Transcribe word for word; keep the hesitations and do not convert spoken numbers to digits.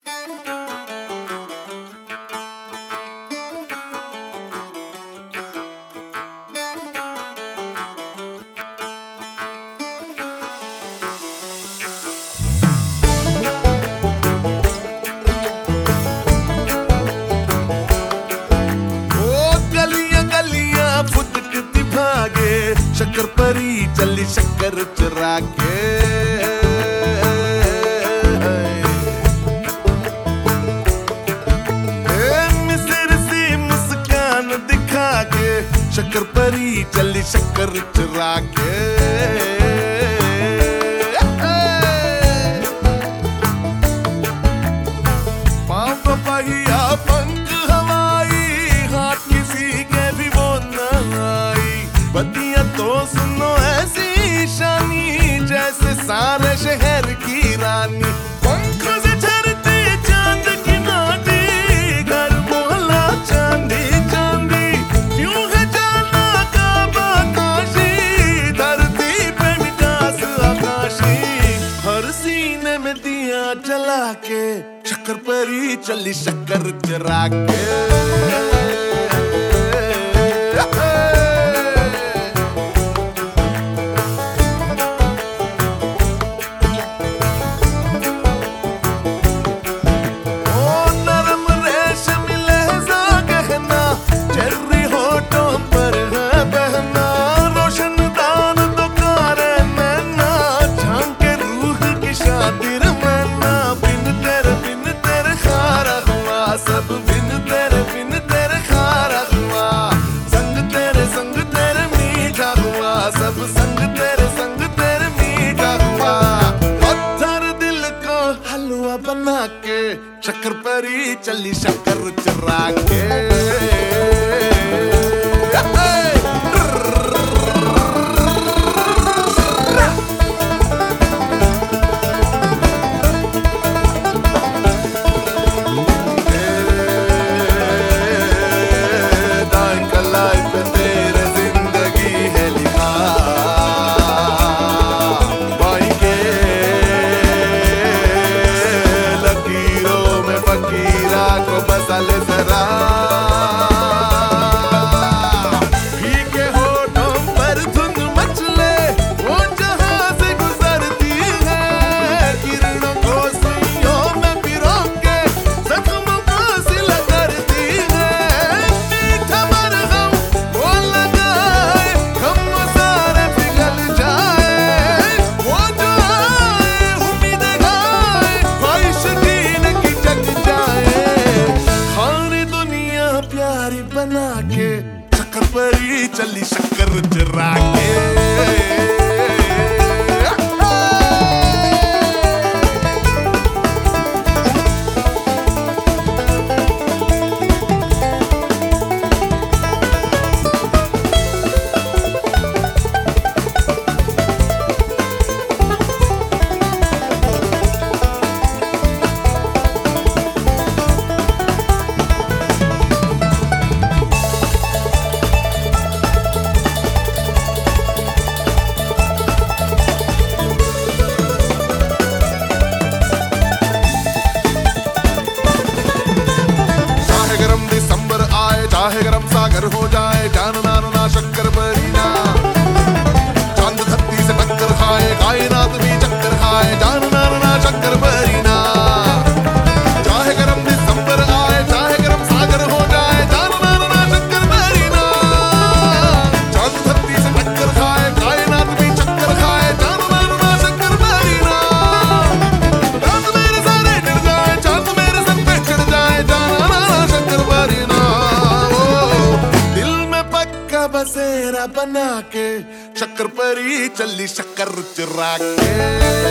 शक्कर परी चली शक्कर चुरा के, मिसर सी मुस्कान दिखा के, शक्कर परी चली शक्कर चुरा के। पाँव पहिया पंख हवाई, हाथ किसी के भी वो न आई। बतिया तो सुनो ऐसी शानी, जैसे सारे शहर की रानी। पंख से झरती चांद की नाटी, घर मोहल्ला चांदी चांदी। क्यों है जाना काबा काशी, धरती पे मिठास आकाशी। हर सीने में दिया जला के, शक्कर परी चली शक्कर चुरा के। सब बिन तेरे बिन तेरे खारा हुआ, संग तेरे संग तेरे मीठा हुआ। सब संग तेरे संग तेरे मीठा हुआ। पत्थर दिल को हलवा बना के, शक्कर परी चली शक्कर चुरा के। बना के, शक्कर परी चली शक्कर चुरा के। चाहे गरम सागर हो जाए, जानना ना शक्कर परी ना। चांद धरती से टक्कर खाए, कायनात भी चक्कर खाए, जानना ना शक्कर परी ना। चाहे गरम दिसंबर आए, चाहे गरम सागर हो जाए, जानना ना शक्कर परी ना। चांद धरती से टक्कर खाए, कायनात भी चक्कर खाए, जानना ना शक्कर परी ना। चांद मेरे सारे गिर जाए, चांद मेरे सर पे चढ़ जाए, जानना ना शक्कर परी ना। बसेरा बना के, शक्कर परी चली शक्कर चुरा के।